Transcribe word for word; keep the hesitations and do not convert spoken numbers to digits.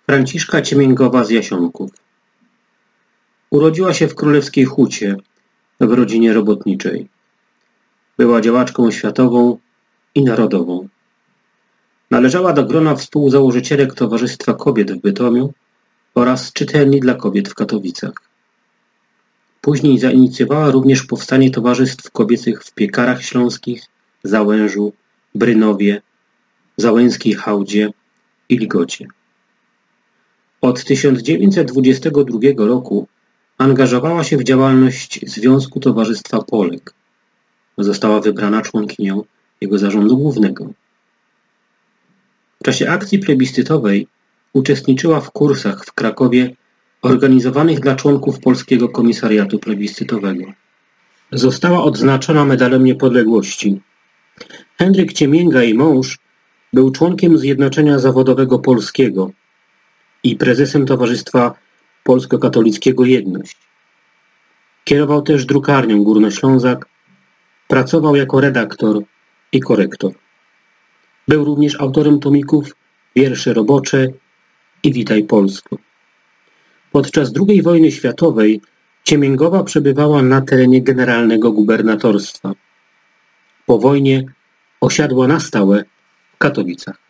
Franciszka Ciemięgowa z Jasionków. Urodziła się w Królewskiej Hucie w rodzinie robotniczej. Była działaczką światową i narodową. Należała do grona współzałożycielek Towarzystwa Kobiet w Bytomiu oraz Czytelni dla Kobiet w Katowicach. Później zainicjowała również powstanie towarzystw kobiecych w Piekarach Śląskich, Załężu, Brynowie, Załęskiej Hałdzie i Ligocie. Od tysiąc dziewięćset dwudziestego drugiego roku angażowała się w działalność Związku Towarzystwa Polek. Została wybrana członkinią jego zarządu głównego. W czasie akcji plebiscytowej uczestniczyła w kursach w Krakowie organizowanych dla członków Polskiego Komisariatu Plebiscytowego. Została odznaczona Medalem Niepodległości. Henryk Ciemięga, jej mąż, był członkiem Zjednoczenia Zawodowego Polskiego i prezesem Towarzystwa Polsko-Katolickiego Jedność. Kierował też drukarnią Górnoślązak, pracował jako redaktor i korektor. Był również autorem tomików Wiersze robocze i Witaj Polsko. Podczas drugiej wojny światowej Ciemięgowa przebywała na terenie generalnego gubernatorstwa. Po wojnie osiadła na stałe w Katowicach.